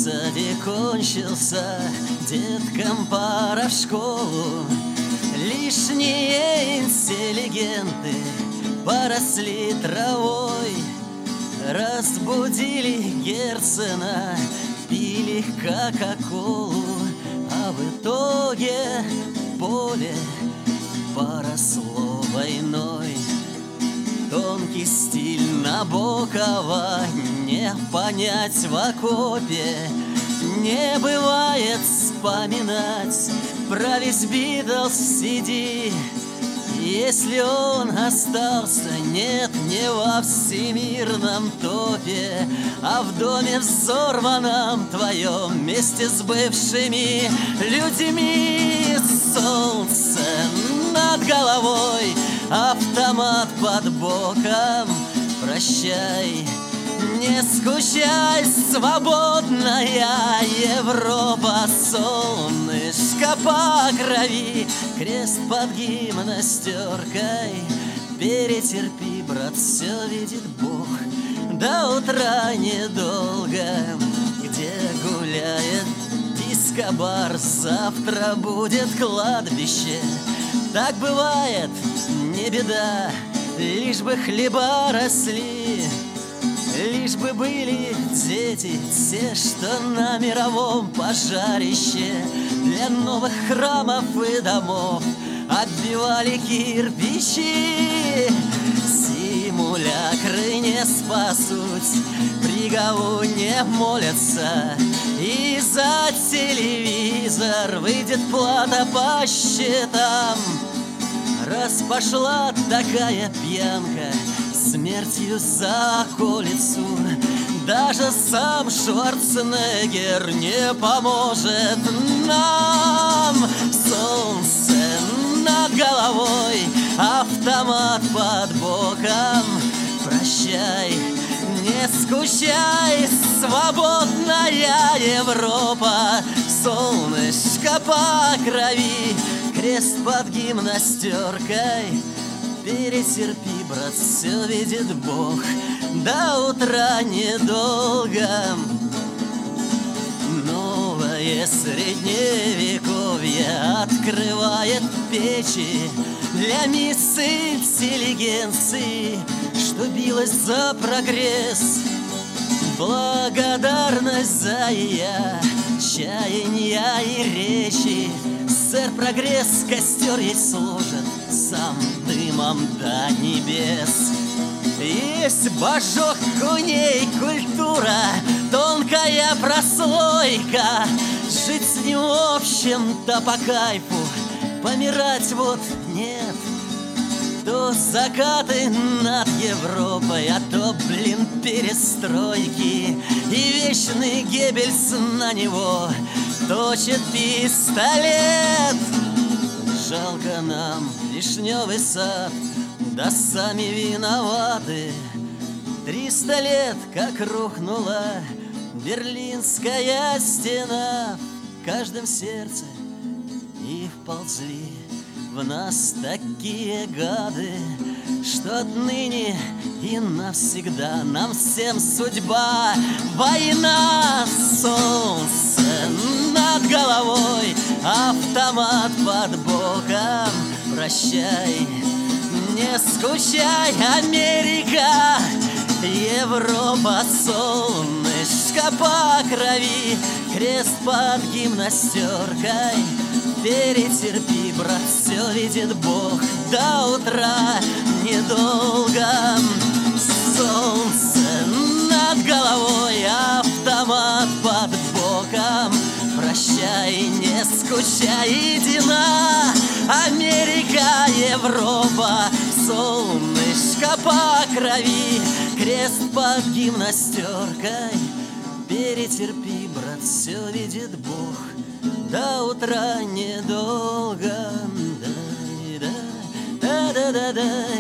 саде кончился, деткам пора в школу. Лишние интеллигенты поросли травой, разбудили Герцена, пили кока-колу, а в итоге поле поросло войной. Тонкий стиль Набокова не понять в окопе, не бывает вспоминать про весь Битлз CD. Если он остался, нет, не во всемирном топе, а в доме взорванном твоем вместе с бывшими людьми. Солнце над головой, автомат под боком. Прощай, не скучай, свободная Европа. Солнышко по крови, крест под гимнастеркой. Перетерпи, брат, все видит Бог. До утра недолго, где гуляет диско-бар. Завтра будет кладбище. Так бывает, не беда, лишь бы хлеба росли, лишь бы были дети те, что на мировом пожарище для новых храмов и домов отбивали кирпичи. Симулякры не спасут, при ГАУ не молятся, и за телевизор выйдет плата по счетам. Раз пошла такая пьянка, смертью за околицу, даже сам Шварценеггер не поможет нам. Солнце над головой, автомат под боком. Прощай, не скучай, свободная Европа. Солнышко по крови, крест под гимнастеркой. Перетерпи, брат, все видит Бог. До утра недолго. Новое средневековье открывает печи для мисс интеллигенции, что билась за прогресс. Благодарность за ее чаяния и речи. Сэр, прогресс костер ей сложит сам дымом до небес. Есть божок куней, культура, тонкая прослойка. Жить с ним в общем-то по кайфу, помирать вот нет. То закаты над Европой, а то, блин, перестройки. И вечный Геббельс на него точит пистолет. Жалко нам вишневый сад, да сами виноваты. 300 лет, как рухнула Берлинская стена. В каждом сердце и вползли в нас такие гады, что отныне и навсегда нам всем судьба война. Солнце над головой, автомат под боком. Прощай, не скучай, Америка, Европа. Солнышко по крови, крест под гимнастеркой. Перетерпи, брат, все видит Бог. До утра недолго. Солнце над головой, автомат под боком. Прощай, не скучай, едина Америка, Европа. Солнышко по крови, крест под гимнастеркой. Перетерпи, брат, все видит Бог. До утра недолго. Да-да-да-да-да-да.